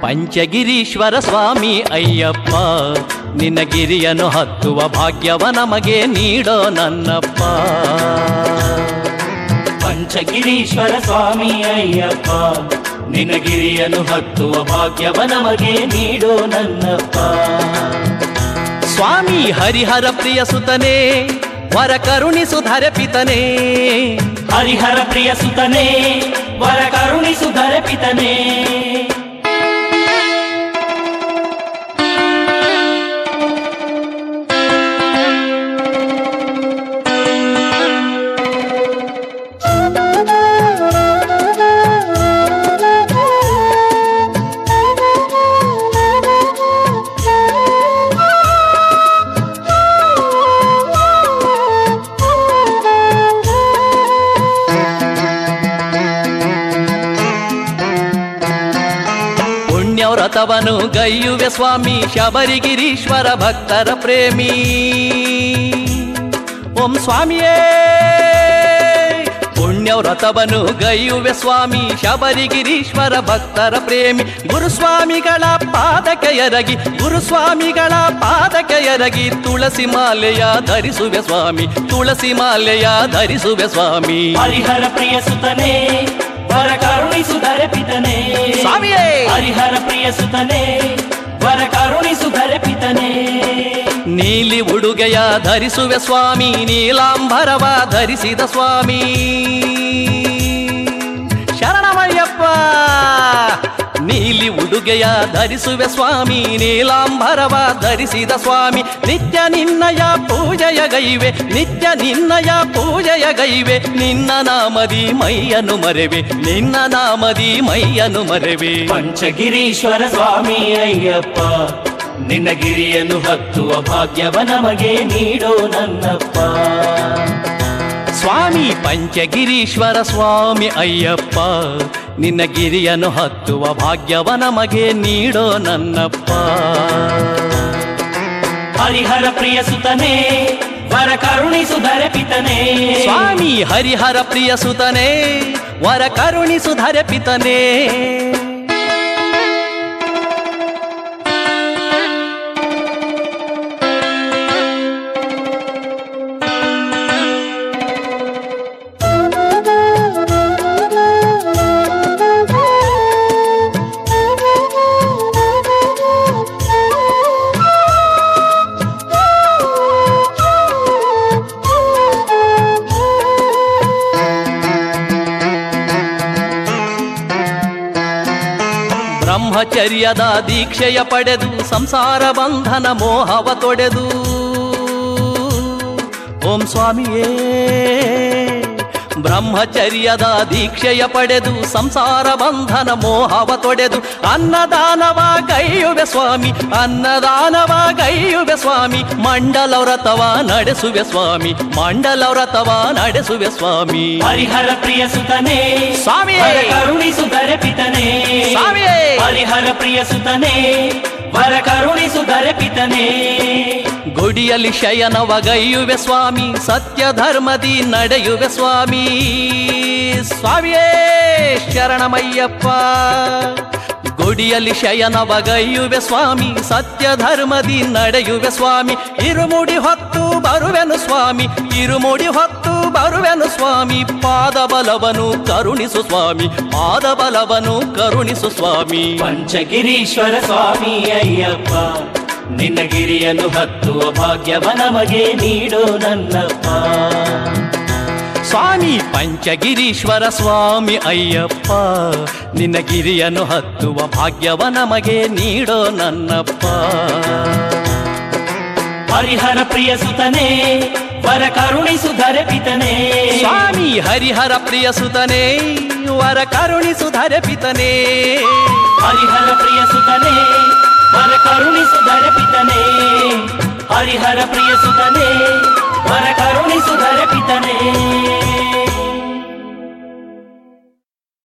ಪಂಚಗಿರೀಶ್ವರ ಸ್ವಾಮಿ ಅಯ್ಯಪ್ಪ, ನಿನ್ನ ಗಿರಿಯನ್ನು ಹತ್ತುವ ಭಾಗ್ಯವ ನಮಗೆ ನೀಡೋ ನನ್ನಪ್ಪ. ಪಂಚಗಿರೀಶ್ವರ ಸ್ವಾಮಿ ಅಯ್ಯಪ್ಪ, ನಿನ್ನ ಗಿರಿಯನ್ನು ಹತ್ತುವ ಭಾಗ್ಯವ ನಮಗೆ ನೀಡೋ ನನ್ನಪ್ಪ. ಸ್ವಾಮಿ ಹರಿಹರ ಪ್ರಿಯ ಸುತನೇ, ವರ ಕರುಣಿಸು ಧರೆ ಪಿತನೇ. ಹರಿಹರ ಪ್ರಿಯ ಸುತನೇ, ವರ ಕರುಣಿಸು ಧರೆ ಪಿತನೇ. ವ್ರತವನು ಗೈಯುವೆ ಸ್ವಾಮಿ ಶಬರಿಗಿರೀಶ್ವರ ಭಕ್ತರ ಪ್ರೇಮಿ. ಓಂ ಸ್ವಾಮಿಯೇ ಪುಣ್ಯ ವ್ರತವನು ಗೈಯುವೆ ಸ್ವಾಮಿ ಶಬರಿಗಿರೀಶ್ವರ ಭಕ್ತರ ಪ್ರೇಮಿ. ಗುರುಸ್ವಾಮಿಗಳ ಪಾದಕ್ಕೆ ಎರಗಿ, ಗುರುಸ್ವಾಮಿಗಳ ಪಾದಕ್ಕೆ ಎರಗಿ ತುಳಸಿ ಮಾಲೆಯ ಧರಿಸುವೆ ಸ್ವಾಮಿ, ತುಳಸಿ ಮಾಲೆಯ ಧರಿಸುವೆ ಸ್ವಾಮಿ. ಹರಿಹರ ಪ್ರಿಯ ಸುತನೇ, ವರ ಕರುಣಿಸು ಧರೆ ಪಿತನೇ. ಸ್ವಾಮಿಯೇ ಹರಿಹರ ಪ್ರಿಯ ಸುತನೇ, ವರ ಕರುಣಿಸು ಧರೆ ಪಿತನೇ. ನೀಲಿ ಉಡುಗೆಯ ಧರಿಸುವೆ ಸ್ವಾಮಿ, ನೀಲಾಂಬರವ ಧರಿಸಿದ ಸ್ವಾಮಿ. ಶರಣಮಯ್ಯಪ್ಪ. ನೀಲಿ ಉಡುಗೆಯ ಧರಿಸುವೆ ಸ್ವಾಮಿ, ನೀಲಾಂಬರವ ಧರಿಸಿದ ಸ್ವಾಮಿ. ನಿತ್ಯ ನಿನ್ನಯ ಪೂಜೆಯ ಗೈವೆ, ನಿತ್ಯ ನಿನ್ನಯ ಪೂಜೆಯ ಗೈವೆ. ನಿನ್ನ ನಾಮದಿ ಮೈಯನ್ನು ಮರೆವೆ, ನಿನ್ನ ನಾಮದಿ ಮೈಯನ್ನು ಮರೆವೆ. ಪಂಚಗಿರೀಶ್ವರ ಸ್ವಾಮಿ ಅಯ್ಯಪ್ಪ, ನಿನ್ನ ಗಿರಿಯನ್ನು ಹತ್ತುವ ಭಾಗ್ಯವ ನಮಗೆ ನೀಡೋ ನನ್ನಪ್ಪ. ಸ್ವಾಮಿ ಪಂಚಗಿರೀಶ್ವರ ಸ್ವಾಮಿ ಅಯ್ಯಪ್ಪ, ನಿನ್ನ ಗಿರಿಯನ್ನು ಹತ್ತುವ ಭಾಗ್ಯವ ನಮಗೆ ನೀಡೋ ನನ್ನಪ್ಪ. ಹರಿಹರ ಪ್ರಿಯ ಸುತನೇ, ವರ ಕರುಣಿಸು ಧರೆ ಪಿತನೇ. ಸ್ವಾಮಿ ಹರಿಹರ ಪ್ರಿಯ ಸುತನೇ, ವರ ಕರುಣಿಸು ಧರೆ ಪಿತನೇ. ಬ್ರಹ್ಮಚರ್ಯದ ದೀಕ್ಷೆಯ ಪಡೆದು ಸಂಸಾರ ಬಂಧನ ಮೋಹವ ತೊಡೆದು. ಓಂ ಸ್ವಾಮಿಯೇ ಬ್ರಹ್ಮಚರ್ಯದ ದೀಕ್ಷೆಯ ಪಡೆದು ಸಂಸಾರ ಬಂಧನ ಮೋಹವ ತೊಡೆದು. ಅನ್ನದಾನವ ಗೈಯುವೆ ಸ್ವಾಮಿ, ಅನ್ನದಾನವ ಗೈಯುವೆ ಸ್ವಾಮಿ. ಮಂಡಲ ವ್ರತವ ನಡೆಸುವೆ ಸ್ವಾಮಿ, ಮಂಡಲ ವ್ರತವ ನಡೆಸುವೆ ಸ್ವಾಮಿ. ಹರಿಹರ ಪ್ರಿಯ ಸುತನೇ, ಸ್ವಾಮಿಯೇ ವರ ಕರುಣಿಸು ಧರೆ ಪಿತನೇ. ಸ್ವಾಮಿಯೇ ಹರಿಹರ ಪ್ರಿಯ ಸುತನೇ, ವರ ಕರುಣಿಸು ಧರೆ ಪಿತನೇ. ಗುಡಿಯಲ್ಲಿ ಶಯನವ ಗೈಯುವೆ ಸ್ವಾಮಿ, ಸತ್ಯ ಧರ್ಮದಿ ನಡೆಯುವೆ ಸ್ವಾಮಿ. ಸ್ವಾಮಿಯೇ ಶರಣಮಯ್ಯಪ್ಪ. ಗುಡಿಯಲ್ಲಿ ಶಯನವ ಗೈಯುವೆ ಸ್ವಾಮಿ, ಸತ್ಯ ಧರ್ಮದಿ ನಡೆಯುವೆ ಸ್ವಾಮಿ. ಇರುಮುಡಿ ಹೊತ್ತು ಬರುವೆನು ಸ್ವಾಮಿ, ಇರುಮುಡಿ ಹೊತ್ತು ಬರುವೆನು ಸ್ವಾಮಿ. ಪಾದ ಬಲವನು ಕರುಣಿಸು ಸ್ವಾಮಿ, ಪಾದ ಬಲವನು ಕರುಣಿಸು ಸ್ವಾಮಿ. ಪಂಚಗಿರೀಶ್ವರ ಸ್ವಾಮಿ ಅಯ್ಯಪ್ಪ, ನಿನ್ನ ಗಿರಿಯನ್ನು ಹತ್ತುವ ಭಾಗ್ಯವ ನಮಗೆ ನೀಡೋ ನನ್ನಪ್ಪ. ಸ್ವಾಮಿ ಪಂಚಗಿರೀಶ್ವರ ಸ್ವಾಮಿ ಅಯ್ಯಪ್ಪ, ನಿನ್ನ ಗಿರಿಯನ್ನು ಹತ್ತುವ ಭಾಗ್ಯವ ನಮಗೆ ನೀಡೋ ನನ್ನಪ್ಪ. ಹರಿಹರ ಪ್ರಿಯ ಸುತನೇ, ವರ ಕರುಣಿಸು ಧರೆ ಪಿತನೇ. ಸ್ವಾಮಿ ಹರಿಹರ ಪ್ರಿಯ ಸುತನೇ, ವರ ಕರುಣಿಸು ಧರೆ ಪಿತನೇ. ಹರಿಹರ ಪ್ರಿಯ ಸುತನೇ, ವರ ಕರುಣಿಸು ಧರೆ ಪಿತನೇ. ಹರಿಹರ ಪ್ರಿಯ ಸುತನೇ, ವರ ಕರುಣಿಸು